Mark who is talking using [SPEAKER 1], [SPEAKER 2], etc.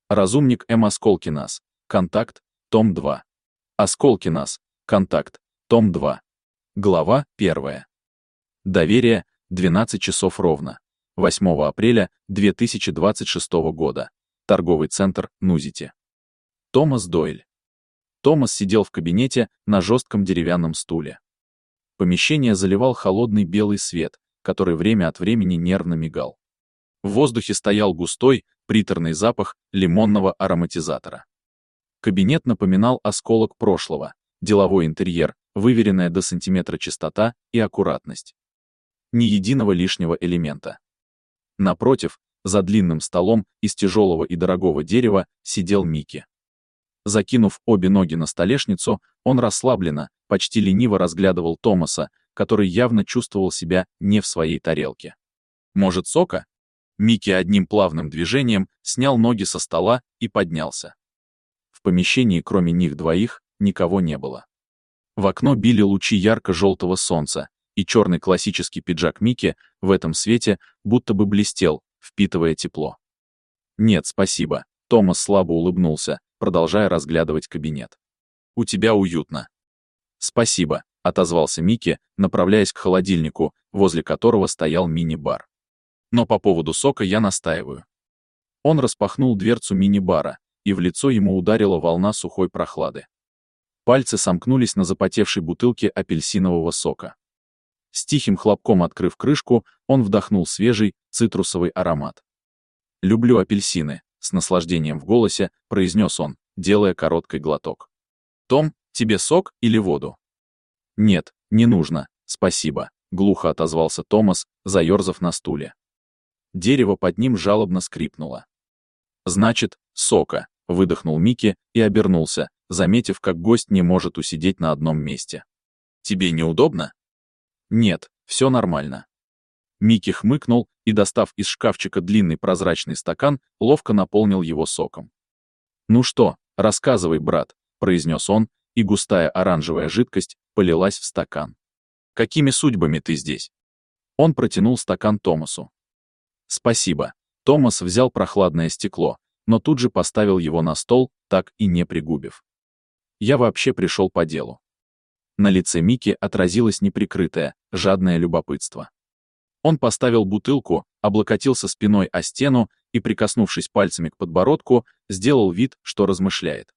[SPEAKER 1] Разумник М. Осколкинас. Контакт. Том 2. Осколкинас. Контакт. Том 2. Глава 1. Доверие. 12 часов ровно. 8 апреля 2026 года. Торговый центр Нузити. Томас Дойль. Томас сидел в кабинете на жестком деревянном стуле. Помещение заливал холодный белый свет, который время от времени нервно мигал. В воздухе стоял густой, приторный запах лимонного ароматизатора. Кабинет напоминал осколок прошлого, деловой интерьер, выверенная до сантиметра чистота и аккуратность. Ни единого лишнего элемента. Напротив, за длинным столом из тяжелого и дорогого дерева сидел Микки. Закинув обе ноги на столешницу, он расслабленно, почти лениво разглядывал Томаса, который явно чувствовал себя не в своей тарелке. «Может, сока?» Микки одним плавным движением снял ноги со стола и поднялся. В помещении, кроме них двоих, никого не было. В окно били лучи ярко-желтого солнца, и черный классический пиджак Микки в этом свете будто бы блестел, впитывая тепло. «Нет, спасибо», — Томас слабо улыбнулся, продолжая разглядывать кабинет. «У тебя уютно». «Спасибо», — отозвался Микки, направляясь к холодильнику, возле которого стоял мини-бар. «Но по поводу сока я настаиваю». Он распахнул дверцу мини-бара, и в лицо ему ударила волна сухой прохлады. Пальцы сомкнулись на запотевшей бутылке апельсинового сока. С тихим хлопком открыв крышку, он вдохнул свежий, цитрусовый аромат. «Люблю апельсины», — с наслаждением в голосе произнес он, делая короткий глоток. «Том, тебе сок или воду?» «Нет, не нужно, спасибо», — глухо отозвался Томас, заерзав на стуле. Дерево под ним жалобно скрипнуло. «Значит, сока», — выдохнул Микки и обернулся, заметив, как гость не может усидеть на одном месте. «Тебе неудобно?» «Нет, все нормально». Микки хмыкнул и, достав из шкафчика длинный прозрачный стакан, ловко наполнил его соком. «Ну что, рассказывай, брат», — произнес он, и густая оранжевая жидкость полилась в стакан. «Какими судьбами ты здесь?» Он протянул стакан Томасу. «Спасибо». Томас взял прохладное стекло, но тут же поставил его на стол, так и не пригубив. «Я вообще пришел по делу». На лице Микки отразилось неприкрытое, жадное любопытство. Он поставил бутылку, облокотился спиной о стену и, прикоснувшись пальцами к подбородку, сделал вид, что размышляет.